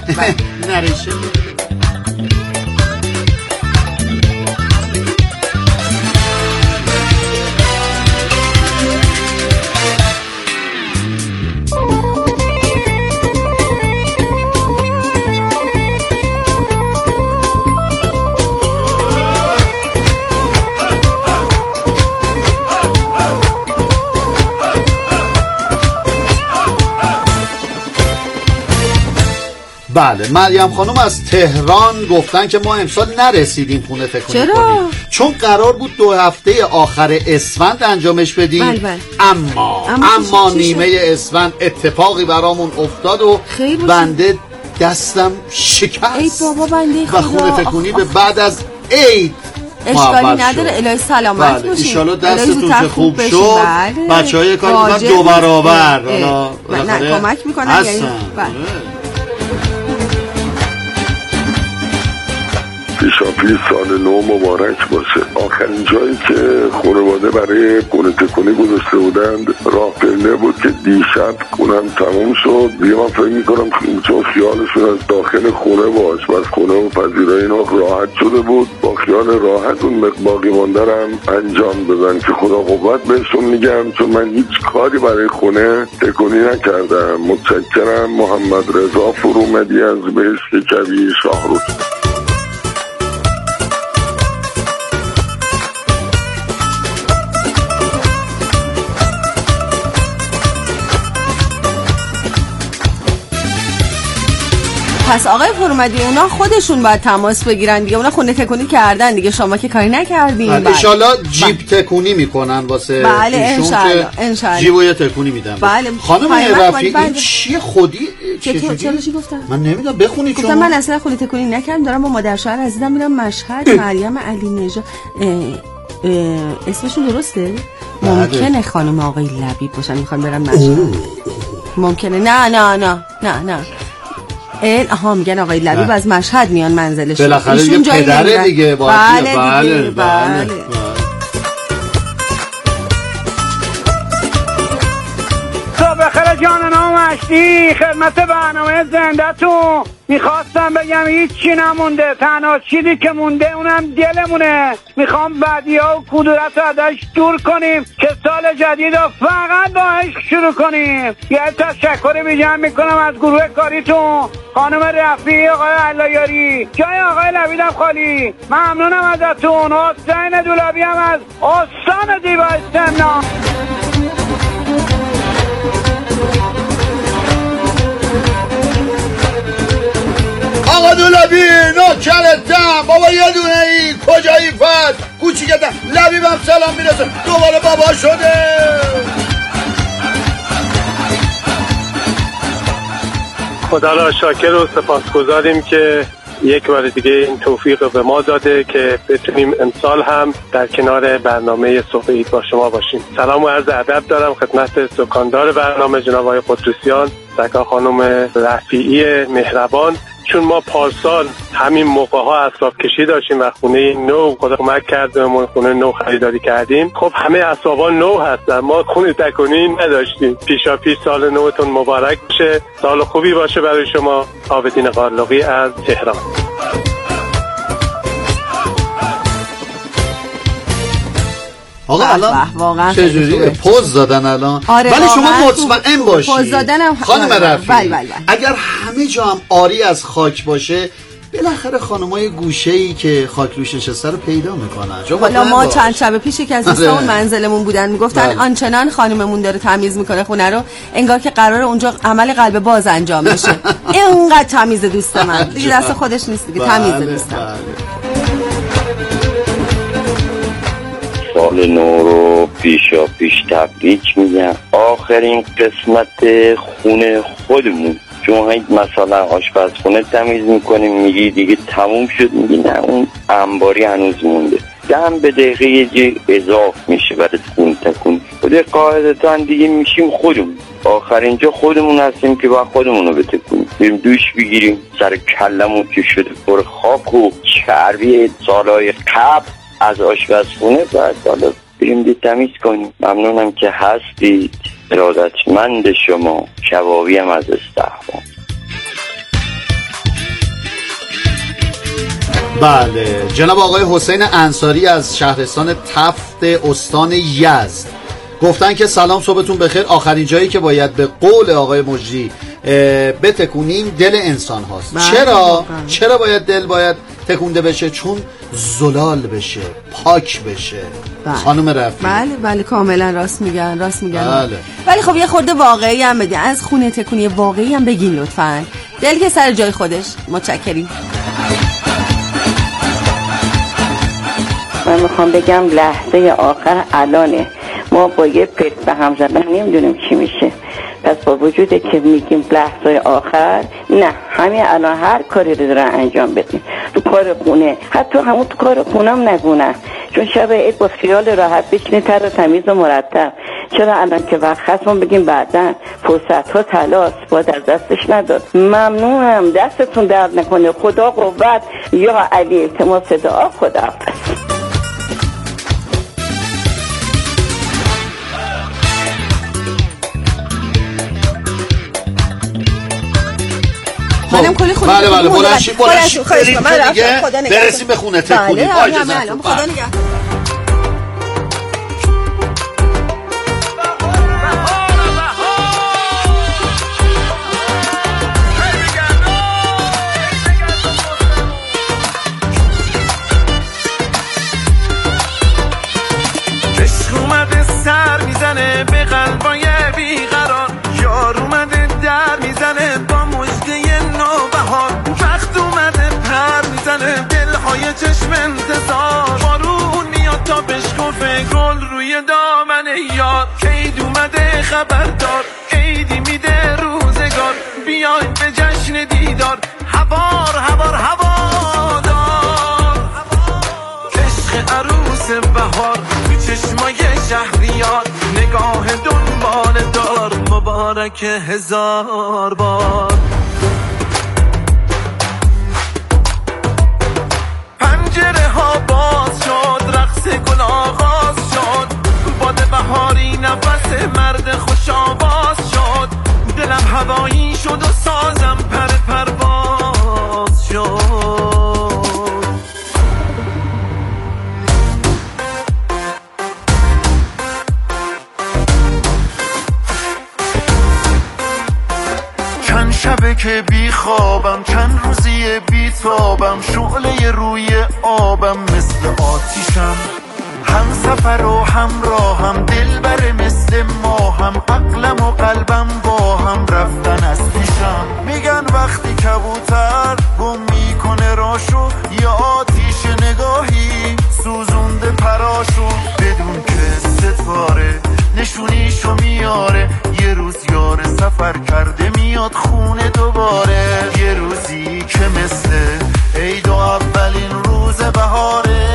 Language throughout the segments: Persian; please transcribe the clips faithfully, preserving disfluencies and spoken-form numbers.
نریشه. بله، مریم خانم از تهران گفتن که ما امسال نرسیدیم خونه تکونی چرا؟ کنیم چون قرار بود دو هفته آخر اسفند انجامش بدیم. بل بل. اما اما, اما نیمه اسفند اتفاقی برامون افتاد و بنده دستم شکست. ای بابا بنده خدا. و خونه تکونی به بعد از عید اشکالی نداره. الهی سلامت باشین. بله. ایشالا دستتون که خوب شد. بله. بچه های کار میکنن دو برابر. نه کمک میکنن یعنی. پیشاپی سال نو مبارک باشه. آخرین جایی که خانواده برای خونه تکونی گذاشته بودند راه پله بود که دیشب خونم تموم شد. دیگه من فکر میکنم چون خیالشون از داخل خونه باش و از خونه و پذیرای اینا راحت شده بود، با خیال راحت اون باقی مانده رم انجام بدن که خدا قوت بهشون میگم، چون من هیچ کاری برای خونه تکونی نکردم. متشکرم. محمد رضا فرومدی از بهشت کبیر شاهرود. پس آقای فرومدی اونا خودشون باید تماس بگیرن دیگه، اونا خونه تکونی کردن دیگه، شما که کاری نکردین. ان شاءالله جیب تکونی میکنن واسه بله ان شاءالله ان شاءالله جیبو یه تکونی میدن. بله خانم رفیعی این چیه خودی چطور چرا چی گفتم؟ من نمیدونم بخونی چون من اصلا خونه تکونی نکردم، دارم با مادر شوهر عزیزم میرم مشهد. مریم علی نژاد اسمشون درسته؟ ممکنه خانم آقای لبیب باشن میخوان برن مشهد. ممکنه. نه نه نه نه نه ال آها میگن آقای لبیب از مشهد میان منزلش. بالاخره یه پدره دیگه. بله بله دیگه. بله بله. بخیر جانان و مشتی خدمت برنامه زنده‌تون. میخواستم بگم هیچی نمونده، تنها چیزی که مونده اونم دلمونه. میخوام بدی‌ها و کدورت رو ازش دور کنیم که سال جدید رو فقط با عشق شروع کنیم. یه تشکر بی‌جان میکنم از گروه کاریتون، خانم رفیعی، آقای علایاری، جای آقای لبیدم خالی. ممنونم ازتون. حسین دولابی هم از استان زیبا سمنان. آقا دولابی نوکرتم بابا، یه دونه ای کجایی فت کوچیکتم لبیبم سلام میرسه دوباره بابا شده. خدا را شاکر و سپاسگزاریم که یک بار دیگه این توفیق رو به ما داده که بتونیم امسال هم در کنار برنامه صبح عید با شما باشیم. سلام و عرض ادب دارم خدمت سکاندار برنامه جناب آقای قدوسیان، سکا خانم رفیعی مهربان. چون ما پارسال همین موقع ها اسباب کشی داشتیم و خونه نو خدا کمک کرد ما خونه نو خریداری کردیم، خب همه اسبابا نو هستن، ما خونه تکونی نداشتیم. پیشا پیش سال نوتون مبارک باشه، سال خوبی باشه برای شما. عابدین قارلقی از تهران. آقا الان چجوری پوز دادن الان؟ آره ولی شما مطمئن باشید پوز دادنم خانم رفیعی بله بله. اگر همه جا هم آری از خاک باشه بالاخره خانمای گوشه‌ای که خاک روش نشسته رو پیدا میکنن. حالا ما چند شب پیش که از دوستان منزلمون بودن میگفتن بله. آنچنان خانممون داره تمیز میکنه خونه رو انگار که قراره اونجا عمل قلب باز انجام بشه. اینقدر تمیز دوست من دیگه، دست خودش نیست دیگه، تمیز دوستم. سال نو رو پیشا پیش تبریک میگم. آخرین قسمت خونه خودمون، چون مثلا آشپزخونه تمیز میکنیم میگی دیگه تموم شد، میگی نه اون انباری هنوز مونده، دم به دقیقه یه جی اضاف میشه برای خونه تکون. خود قاعدتا دیگه میشیم خودمون، آخرین جا خودمون هستیم که باید خودمون رو بتکونیم، بریم دوش بگیریم، سر کلمون که شده پر خاک و چربی سالهای قبل از آشپزخونه، بعد حالا بریم دی تمیز کنیم. ممنونم که هستید، ارادتمند شما. شبابی هم از استحباب. بله، جناب آقای حسین انصاری از شهرستان تفت استان یزد گفتن که سلام، صبحتون بخیر. آخرین جایی که باید به قول آقای مجری بتکونیم دل انسان هاست. بله. چرا؟ بله. چرا باید دل باید تکونده بشه؟ چون زلال بشه، پاک بشه. بله. خانم رفیع. بله بله کاملا راست میگن، راست میگن. بله. ولی خب یه خورده واقعی هم بدین، از خونه تکونی واقعی هم بگین لطفاً. دل که سر جای خودش. متشکریم. من میخوام بگم لحظه آخر الانه، ما با یه پرت به هم زدن نمیدونیم چی میشه. پس با وجوده که میگیم لحظه آخر، نه همین الان هر کاری رو دارن انجام بدیم تو کار خونه، حتی همون تو کار خونه هم نگونن، چون شب عید با خیال راحت بشینی تر و تمیز و مرتب. چرا الان که وقت هستمون بگیم بعدن فرصت ها تلاس باید از دستش نداد. ممنونم، دستتون درد نکنه. خدا قوت. یا علی التماس دعا. خدا حافظ. منم کلی خونه بله بله بلنشی بلنشی بریم دیگه برسیم به خونه تکونی. بله بله خدا نگه. عشق اومده سر میزنه به قلبای بیقرار، یار اومده در میزنه با مژده نوبهار، وقت اومده پر میزنه دلهای چشم انتظار، بارون میاد تا بشکفه گل روی دامن یار، عید اومده خبردار، عیدی میده روزگار، بیاین به جشن دیدار، هوار هوار هوادار، عشق عروس بهار تو چشمای شهریار، نگاه دنبال دار، مبارک هزار بار. پنجره ها باز شد، رقص گل آغاز شد، باد بهاری نفس مرد خوش آواز شد، دلم هوایی شد و سازم پر پرواز شد. چند شبه که بی خوابم، چند روزی بی تابم، شعله روی آبم مثل آتیشم، هم سفر و همراهم، دلبر مثل ماهم، عقلم و قلبم با هم رفتن از پیشم. میگن وقتی کبوتر گم میکنه راشو، یا آتیش نگاهی سوزونده پراشو، بدون که ستاره نشونیشو میاره، یه روز یار سفر کرده میاد خونه دوباره، یه روزی که مثل عید و اولین روز بهاره.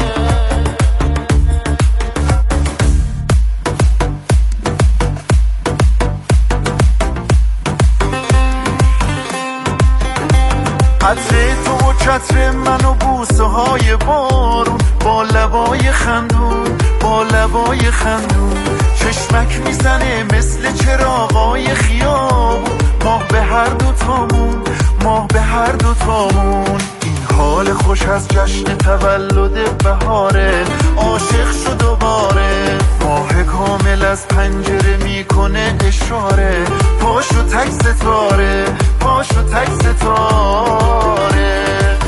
عطر تو و چتر من و بوسه های بارون، با لبای خندون با لبای خندون، چشمک میزنه مثل چراغای خیابون، ماه به هر دو تامون ماه به هر دو تامون، این حال خوش از جشن تولد بهاره، عاشق شد دوباره، ماه کامل از پنجره میکنه اشاره، پاشو تک ستاره پاشو تک ستاره.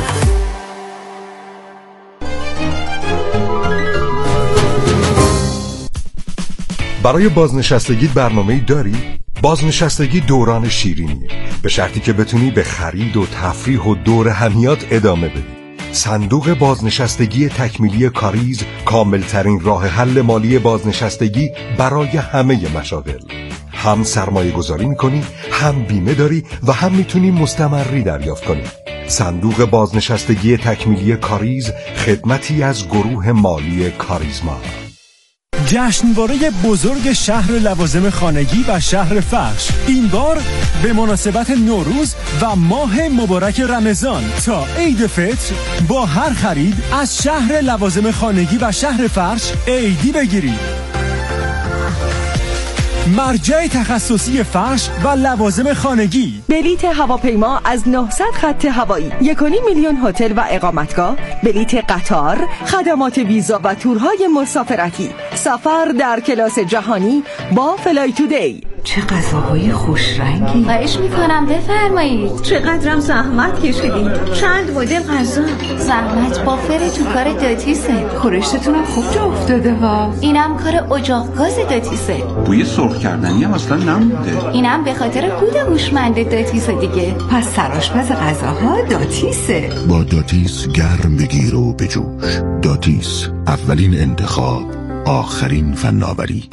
برای بازنشستگی برنامه‌ای داری؟ بازنشستگی دوران شیرینیه، به شرطی که بتونی به خرید و تفریح و دور همیات ادامه بدی. صندوق بازنشستگی تکمیلی کاریز کاملترین راه حل مالی بازنشستگی برای همه مشاغل. هم سرمایه گذاری میکنی، هم بیمه داری و هم میتونی مستمری دریافت کنی. صندوق بازنشستگی تکمیلی کاریز، خدمتی از گروه مالی کاریزما. جشنواره بزرگ شهر لوازم خانگی و شهر فرش، این بار به مناسبت نوروز و ماه مبارک رمضان تا عید فطر با هر خرید از شهر لوازم خانگی و شهر فرش عیدی بگیرید. مرجع تخصصی فرش و لوازم خانگی. بلیت هواپیما از نهصد خط هوایی، یک و نیم میلیون هتل و اقامتگاه، بلیت قطار، خدمات ویزا و تورهای مسافرتی، سفر در کلاس جهانی با فلای تودی. چه غذاهای خوش رنگی. خواهش میکنم بفرمایید. چقدرم زحمت کشیدید. چند مدل غذا. زحمت با فر تو کار داتیسه. خورشتتونم خوب جا افتاده ها. اینم کار اجاق گاز داتیسه. بوی سرخ کردنی هم اصلا نمونده. اینم به خاطر کود هوشمند داتیسه دیگه. پس سرآشپز غذاها داتیسه. با داتیس گرم بگیر و بجوش. داتیس، اولین انتخاب، آخرین فناوری.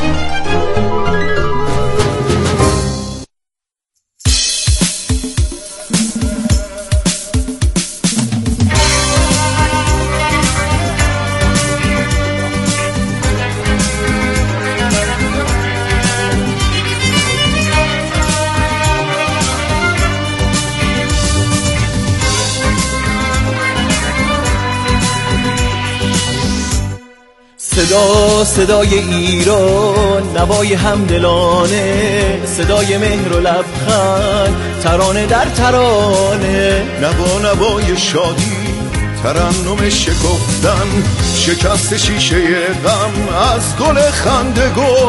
صدا صدای ایران، نوای همدلانه، صدای مهر و لبخند، ترانه در ترانه، نوا نوای شادی، ترنم شکفتن، شکست شیشه غم، از گل خنده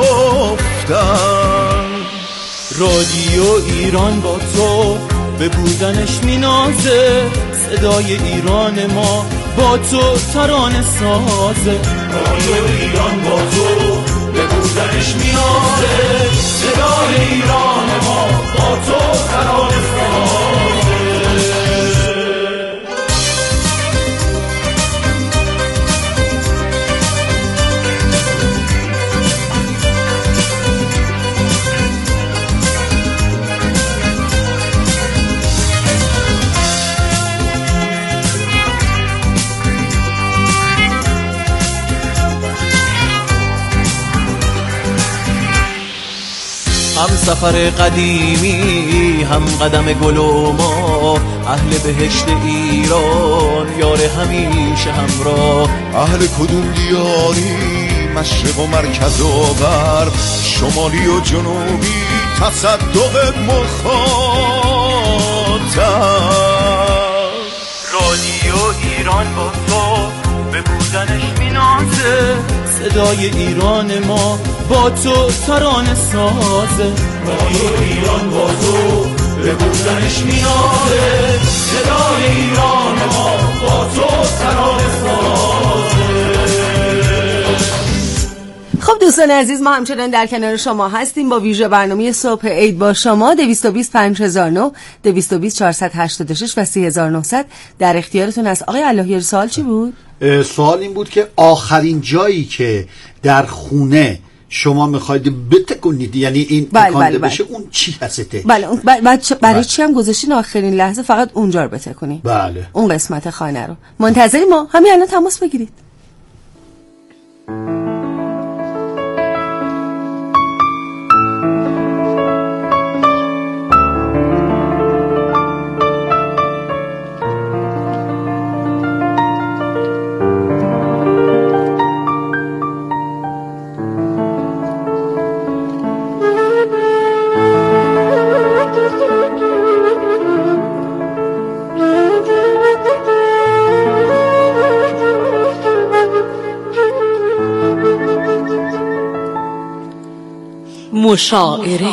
گفتن. رادیو ایران با تو به بودنش مینازه، صدای ایران ما با تو ترانه سازه. رادیو ایران با تو به بودنش میازه، صدای ایران ما با تو ترانه سازه. هم سفر قدیمی، هم قدم گل و ما، اهل بهشت ایران، یار همیشه همراه. اهل کدوم دیاری، مشرق و مرکز و غرب، شمالی و جنوبی، تصدق مخاطب. رادیو ایران با تو به بودنش مینازه، صدای ایران ما با تو ترانه سازه. رادیو ایران با تو به بودنش میازه، صدای ایران ما با تو ترانه سازه. خب دوستان عزیز، ما همچنان در کنار شما هستیم با ویژه برنامه صبح عید با شما. دویست و بیست پنج هزار و نه، دویست و بیست چهارصد و هشتاد و شش و سی هزار و نهصد در اختیارتون است. آقای اللهیاری، سوال چی بود؟ سوال این بود که آخرین جایی که در خونه شما میخواید بتکونید، یعنی این تکانده بشه، اون چی هسته؟ بله اون ب... ب... برای چی هم گذاشتین آخرین لحظه فقط اونجا رو بتکونید؟ بله اون قسمت خانه رو. منتظری ما همین الان تماس بگیرید. مشاعره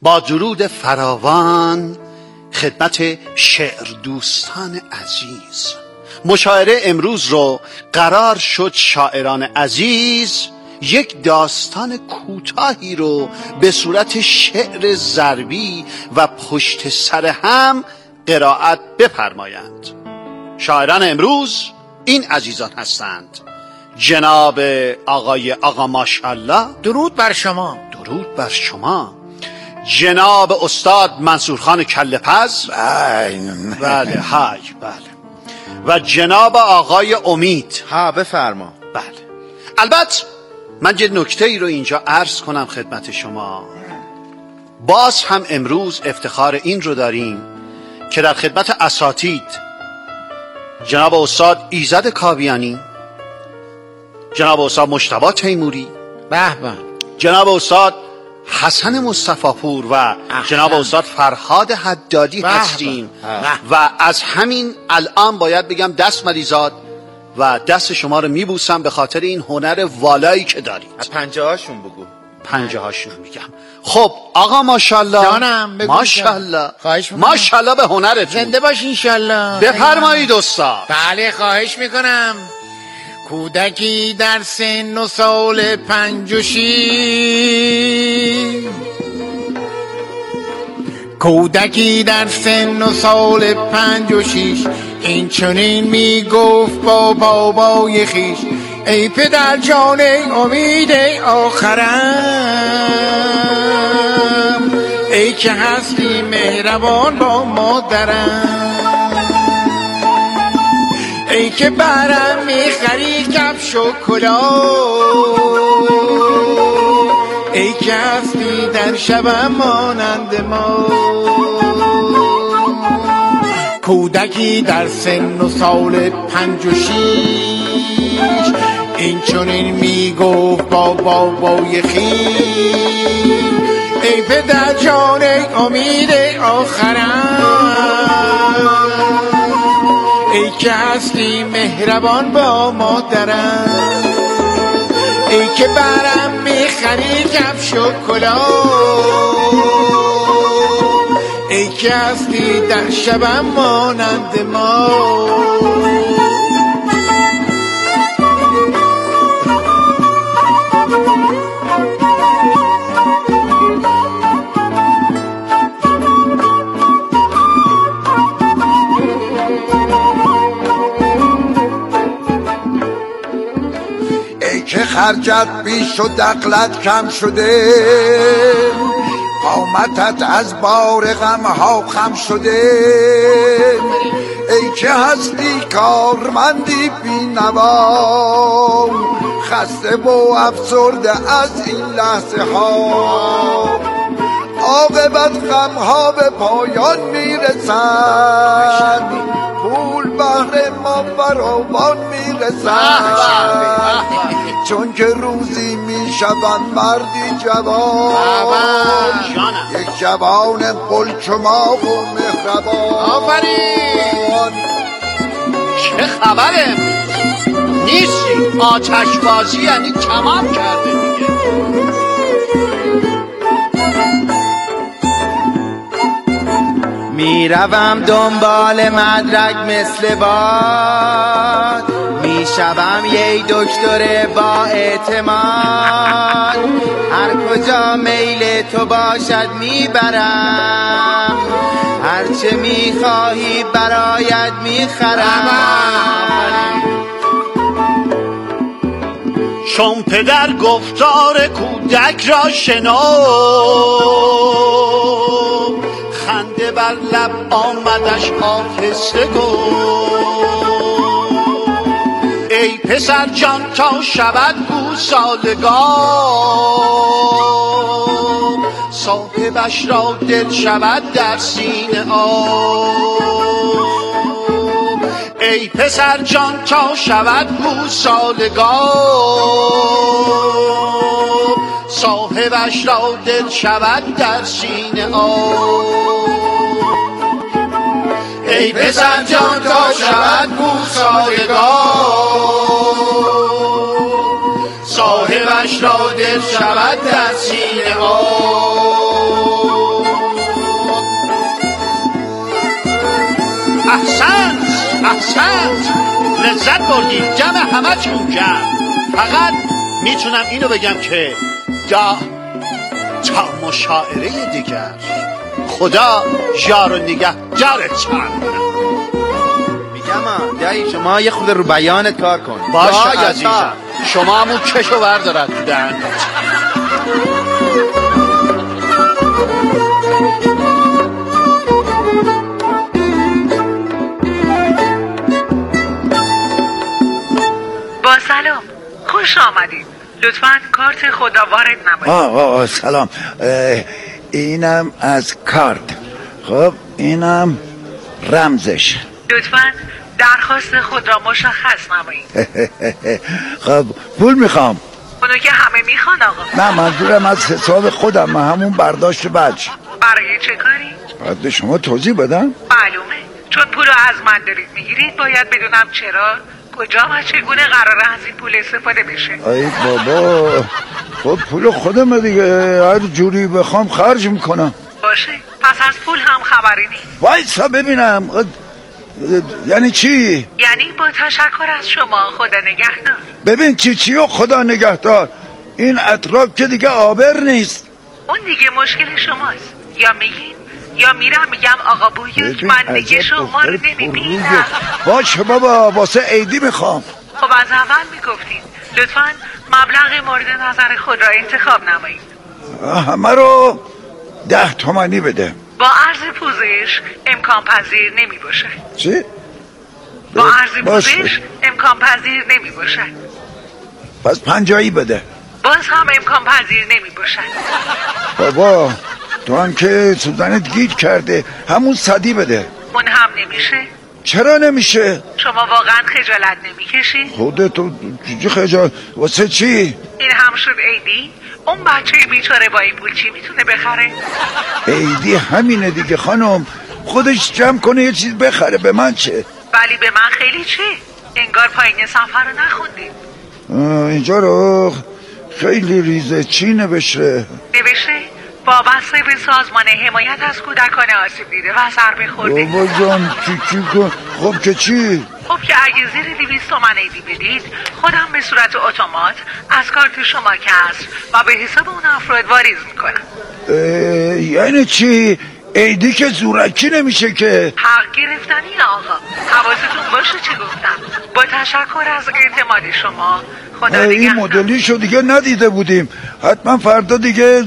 با درود فراوان خدمت شعر دوستان عزیز. مشاعره امروز رو قرار شد شاعران عزیز یک داستان کوتاهی رو به صورت شعر ضربی و پشت سر هم قرائت بفرمایند. شاعران امروز این عزیزان هستند: جناب آقای آقا ماشاءالله، درود بر شما. درود بر شما. جناب استاد منصورخان کله‌پز، بله های بله. و جناب آقای امید، ها بفرما. بله. البته من یه نکته ای رو اینجا عرض کنم خدمت شما. باز هم امروز افتخار این رو داریم که در خدمت اساتید جناب استاد ایزد کاویانی، جناب استاد مجتبی تیموری، به به، جناب استاد حسن مصطفی پور و احسن. جناب استاد فرهاد حدادی هستیم و از همین الان باید بگم دست مریزاد و دست شما رو میبوسم به خاطر این هنر والایی که دارید. از پنجه هاشون بگو. پنجه هاشون میگم. خب آقا ماشاءالله، جانم بگو. ماشاءالله، خواهش میکنم. ماشاءالله به هنرتون. زنده باش انشالله. بفرمایید استاد. بله خواهش میکنم. کودکی در سن و سال پنج و شیش، کودکی در سن و سال پنج و شیش، این چنین میگفت با بابای خیش: ای پدر جان، ای امید آخرم، ای که هستی مهربان با مادرم، ای که برم میخری کفش و کلاه، ای که هستی در شبم مانند ما. کودکی در سن و سال پنج و شیش، این چنین میگفت با بابای خویش: ای پدر جان، ای امید آخرم، ای که هستی مهربان با مادرم، ای که برم میخری کفش و کلاه، ای که هستی در شبم مانند ما. که خرجت بیش و دخلت کم شده، قامتت از بار غم ها خم شده، ای که هستی کارمندی بی نوا، خسته و افسرده از این لحظه ها، عاقبت غم ها به پایان میرسند، پول بهر ما فراوان میرسند، چون که روزی میشوند مردی جوان، یک جوان قلچماق و مهربان. آفرین. چه خبره؟ نیستی آتش بازی یعنی تمام کرده دیگه. میروم دنبال مدرک مثل باد، میشوم یه دکتر با اعتماد، هر کجا میل تو باشد میبرم، هرچه میخواهی برایت میخرم. چون پدر گفتار کودک را شنو، خنده بر لب آمدش آهسته گفت: ای پسر جان تا شود او سالگار، صاحبش را دل شود در سینه آب. ای پسر جان تا شود او سالگار، صاحبش را دل شود در سینه آب. ای پسر جان تا شود او سالگار، صاحبش را دل شود در سینه آب. احسن احسن لذت بردید، جمع همه چون کرد. فقط میتونم اینو بگم که دا تا مشاعره دیگر خدا یار و نگهدارت چند. میگم دایی شما یه خود رو بیانت کار کن. باشه عزیزم، شما همون کشو بردارد بودن. با سلام، خوش آمدید. لطفاً کارت خدا وارد نمایید. آه آه سلام. اینم از کارت. خب اینم رمزش. لطفاً درخواست خود را مشخص نمایید. خب پول میخوام. اونو که همه میخوان آقا. نه منظورم از حساب خودم، من همون برداشت بچ. برای چه کاری؟ باید به شما توضیح بدم؟ معلومه، چون پولو از من دارید میگیرید باید بدونم چرا، کجا و چگونه قراره از این پول استفاده بشه. ای بابا، خب پول خودمه دیگه، هر جوری بخوام خرج میکنم. باشه، پس از پول هم خبری نیست. وایسا ببینم. یعنی چی؟ یعنی با تشکر از شما، خدا نگهدار. ببین چی چی و خدا نگهدار، این اطراف که دیگه آبر نیست. اون دیگه مشکل شماست. یا میگین یا میرم میگم آقا بویوک من دیگه شما رو نمیبینم. باشه بابا، واسه عیدی میخوام. خب از اول میگفتین لطفاً مبلغ مورد نظر خود را انتخاب نمایید. همه رو ده تومانی بده. با عرض پوزش امکان پذیر نمی باشه. چی؟ با عرض پوزش امکان پذیر نمی باشه. پس پنجایی بده. باز هم امکان پذیر نمی باشه. بابا تو هم که سوزنت گیج کرده، همون صدی بده. اون هم نمیشه؟ چرا نمیشه؟ شما واقعا خجالت نمیکشی؟ خودتو چی خجالت؟ واسه چی؟ این هم شد عیدی؟ اون بچه بیچاره با این پول چی میتونه بخره؟ عیدی همینه دیگه خانم، خودش جمع کنه یه چیز بخره، به من چه؟ ولی به من خیلی چه؟ انگار پایین سفر رو نخوندید. اینجا رو خیلی ریزه. چی نوشته؟ نوشته وابسته به سازمان حمایت از کودکان آسیب دیده و ضربه خورده. بابا جان چی چی کن؟ خب که چی؟ خب که اگه زیر دویست تومن عیدی بدید خودم به صورت اتومات از کارت شما کسر و به حساب اون افراد واریز میکنم. یعنی چی؟ عیدی که زورکی نمیشه که. حق گرفتنی آقا، حواستون باشه چی گفتم. با تشکر از اعتماد شما، خدا نگهدار. این مدلیشو دیگه ندیده بودیم، حتما فردا دیگه.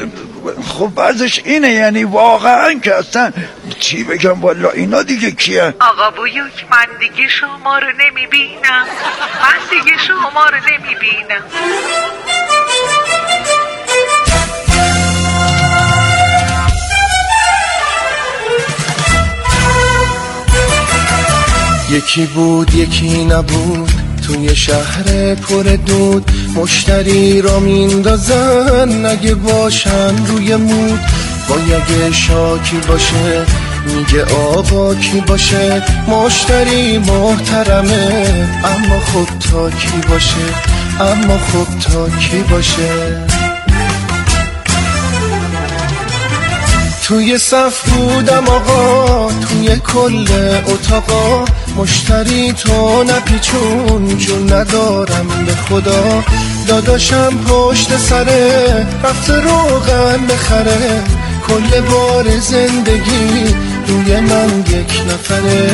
خب بعضش اینه، یعنی واقعا که اصلا چی بگم والا اینا دیگه کیه؟ آقا بویوک من دیگه شما رو نمیبینم، من دیگه شما رو نمیبینم. یکی بود یکی نبود، توی شهر پر دود، مشتری را میندازن اگه باشن روی مود. با یه شاکی باشه میگه آقا کی باشه، مشتری محترمه اما خب تا کی باشه، اما خب تا کی باشه. توی صف بودم آقا، توی کل اتاقا، مشتری تو نپیچون جون ندارم به خدا. داداشم پشت سره رفته روغن بخره، کل بار زندگی روی من یک نفره.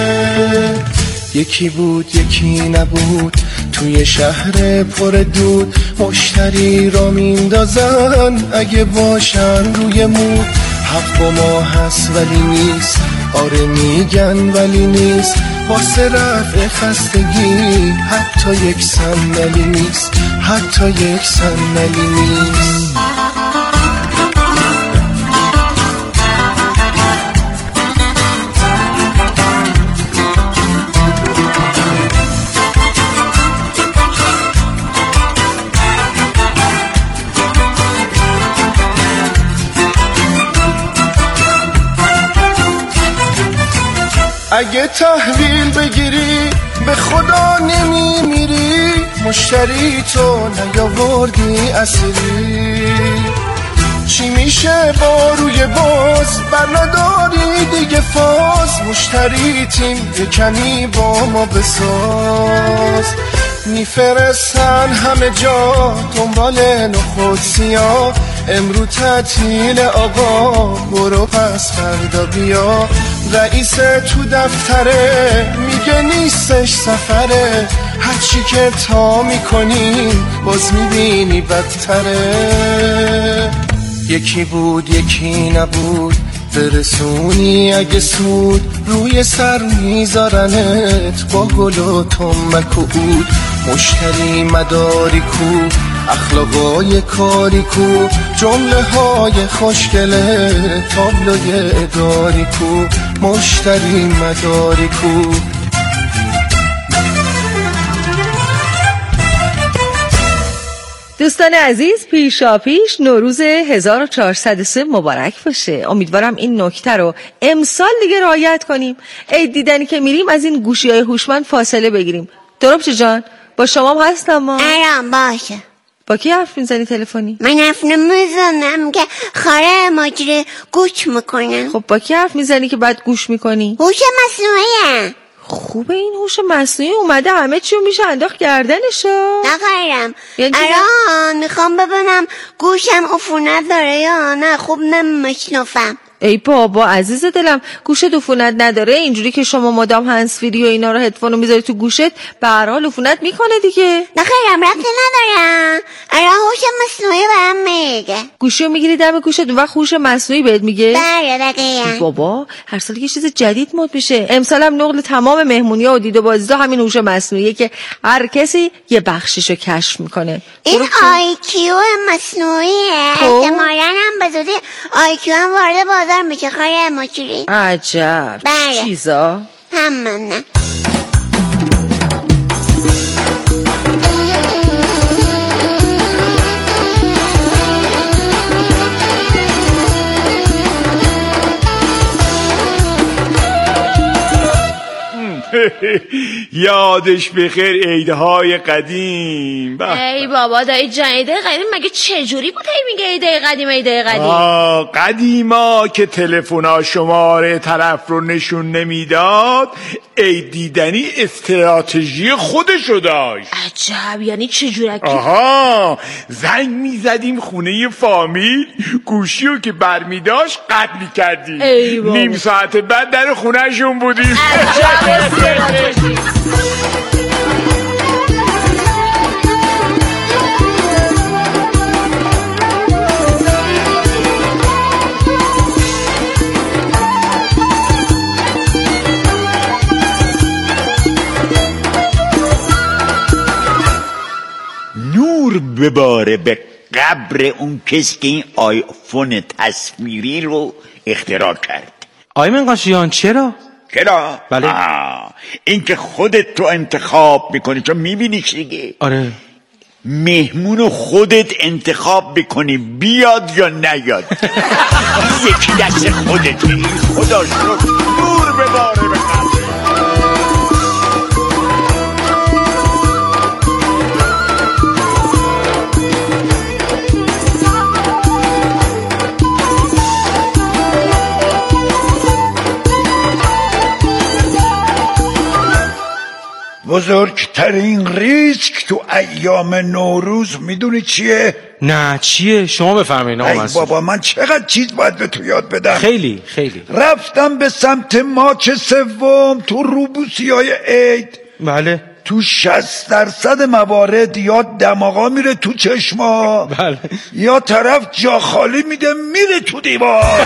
یکی بود یکی نبود، توی شهر پر دود، مشتری را میندازن اگه باشن روی مود. حق با ما هست ولی نیست، آره میگن ولی نیست، واسه رفع خستگی حتی یک صندلی نیست، حتی یک صندلی نیست. اگه تحویل بگیری به خدا نمیمیری، مشتری تو نیاوردی اسیری. چی میشه با روی باز بر نداری دیگه فاز مشتری تیم یه کمی با ما بساز میفرستن همه جا دنبال نخود سیاه امرو تعطیل آقا برو پس فردا بیا رئیس تو دفتره میگه نیستش سفره هرچی که تا میکنی باز میبینی بدتره یکی بود یکی نبود برسونی اگه سود روی سر میذارنت با گل و تنبک و عود مشتری مداری کو اخلاقای کاری کو جمله های خوشگله تابلوی اداری کو مشتری مداری کو دوستان عزیز پیشا پیش نوروز هزار و چهارصد و سه مبارک باشه. امیدوارم این نکته رو امسال دیگه رعایت کنیم. عید دیدنی که میریم از این گوشی‌های هوشمند فاصله بگیریم. دربچه جان با شما هم هستم ما. آرام باشه. با کی حرف میزنی تلفنی؟ من حرف نمیزنم که خاره ماجره گوش میکنم. خب با کی حرف میزنی که بعد گوش میکنی؟ هوش مصنوعیه. خوبه این هوش مصنوعی اومده همه چیو میشه انداخت گردنشو. نخیرم الان میخوام ببینم گوشم عفونت داره یا نه. خوب نمیشنفم. ای بابا عزیز دلم گوشت عفونت نداره. اینجوری که شما مدام هندزفری و اینا رو هدفون رو میذاری تو گوشت به هر حال عفونت میکنه دیگه. نخیرم ربطی ندارم. الان هوش مصنوعی برام میگه. گوشی رو میگیری دم گوشت اون وقت هوش مصنوعی بهت میگه. بله دقیقاً. بابا هر سال یه چیز جدید مد میشه. امسال هم نقل تمام مهمونی‌ها و دید و بازی‌ها همین هوش مصنوعیه که هر کسی یه بخشیشو کشف میکنه. این آی کیو مصنوعیه. احتمالاً هم به زودی آی کیو هم وارد بازار میشه. خیلی مچری. عجب. بله. چیزا همونه. یادش بخیر عیدهای قدیم. ای بابا دایی جان عیدهای قدیم مگه چجوری بود؟ هی میگه عیدهای قدیم عیدهای قدیم. آه قدیما که تلفن‌ها شماره طرف رو نشون نمیداد عید دیدنی استراتژی خودشو داشت. عجب یعنی چجورکی؟ آها زنگ میزدیم خونه فامیل گوشی رو که برمیداشت قطع میکردیم نیم ساعت بعد در خونه شون بودیم. عجب نور بباره به قبر اون کسی که این آیفون تصویری رو اختراع کرد. آیمن قاشیان چرا؟ چرا؟ بله. این که خودت تو انتخاب میکنی چون میبینیش دیگه. آره. مهمونو خودت انتخاب بکنی بیاد یا نیاد. یکی دست خودتی. خدا شکر نور بباره به قبر. بزرگترین ریسک تو ایام نوروز میدونی چیه؟ نه چیه؟ شما بفرمایید آقا مسعود. بابا من چقدر چیز باید به تو یاد بدم. خیلی خیلی. رفتم به سمت ماچ سوم تو روبوسیای عید. بله. تو شصت درصد موارد یا دماغا میره تو چشما. بله. یا طرف جا خالی میده میره تو دیوار.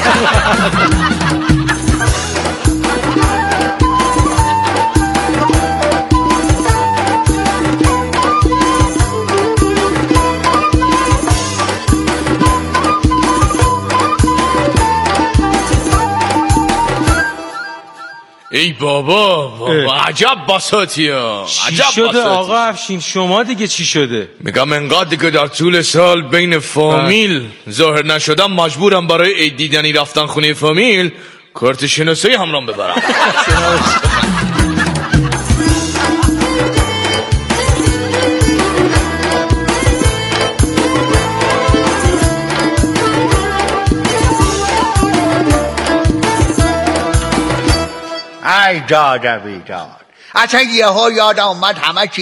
ای بابا بابا عجب بساطی ها. چی شده بساطی. آقا افشین شما دیگه چی شده؟ میگم انقدر دیگه در طول سال بین فامیل ظاهر نشدم مجبورم برای عید دیدنی رفتن خونه فامیل کارت شناسی همرام ببرم. ای داد بیداد. اصلا یه ها یادم اومد همه چی